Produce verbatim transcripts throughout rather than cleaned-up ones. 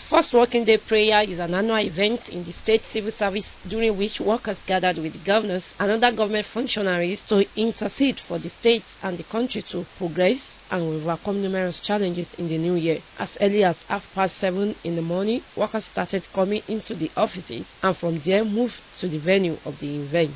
first working day prayer is an annual event in the state civil service during which workers gathered with governors and other government functionaries to intercede for the state and the country to progress and overcome numerous challenges in the new year. As early as half past seven in the morning, workers started coming into the offices and from there moved to the venue of the event.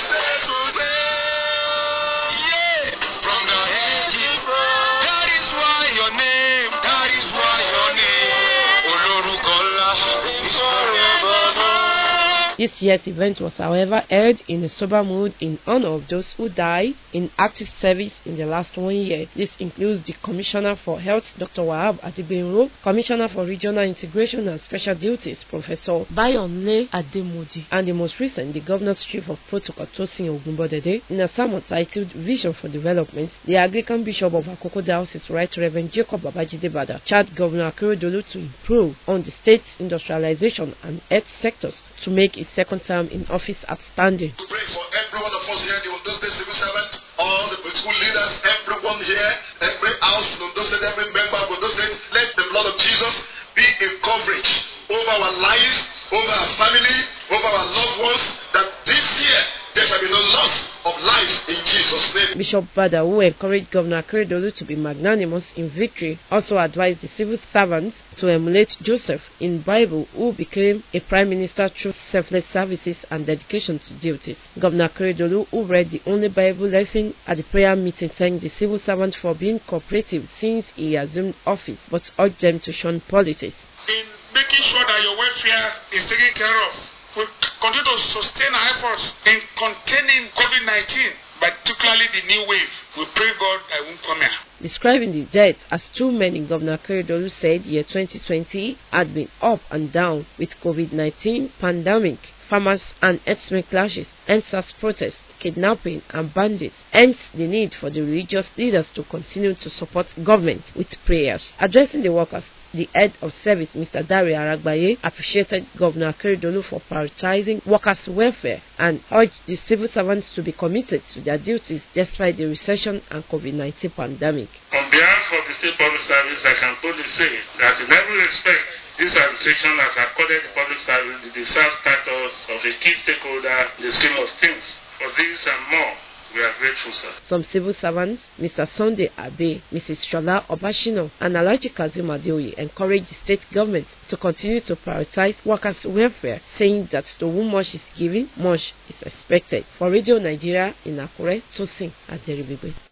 This year's event was, however, held in a sober mood in honor of those who died in active service in the last one year. This includes the Commissioner for Health, Doctor Wahab Adegbenro, Commissioner for Regional Integration and Special Duties, Professor Bayonle Ademodi, and the most recent, the Governor's Chief of Protocol, Tosin Ogunbodede. In a sermon titled Vision for Development, the Anglican Bishop of Akoko Diocese, Right Reverend Jacob Babajide Bada, charged Governor Akeredolu to improve on the state's industrialization and health sectors to make it second term in office outstanding. To pray for every one of us here, the Ondo State civil servants, all the political leaders, everyone here, every house in Ondo State, every member of Ondo State, let the blood of Jesus be a coverage over our lives, over our family, over our loved ones, that this year there shall be no loss of life in Jesus' name. Bishop Bada, who encouraged Governor Akeredolu to be magnanimous in victory, also advised the civil servants to emulate Joseph in Bible, who became a prime minister through selfless services and dedication to duties. Governor Akeredolu, who read the only Bible lesson at the prayer meeting, thanked the civil servants for being cooperative since he assumed office, but urged them to shun politics. In making sure that your welfare is taken care of, we continue to sustain our efforts in containing COVID nineteen, particularly the new wave. We pray God that won't come here. Describing the death as too many, Governor Akeredolu said year twenty twenty had been up and down with COVID nineteen pandemic, farmers and herdsmen clashes, N S A S protests, kidnapping and bandits, hence the need for the religious leaders to continue to support government with prayers. Addressing the workers, the head of service, Mister Dare Aragbaye, appreciated Governor Akeredolu for prioritizing workers' welfare and urged the civil servants to be committed to their duties despite the recession and COVID nineteen pandemic. On behalf of the State Public Service, I can boldly say that in every respect, this administration has accorded the public service the deserved status of a key stakeholder in the scheme of things. For this and more, we are grateful, sir. Some civil servants, Mister Sunday Abe, Missus Shola Obashino, and Alhaji Kazim Adeoye, encouraged the state government to continue to prioritize workers' welfare, saying that to whom much is given, much is expected. For Radio Nigeria in Akure, Tosin Aderibigbe.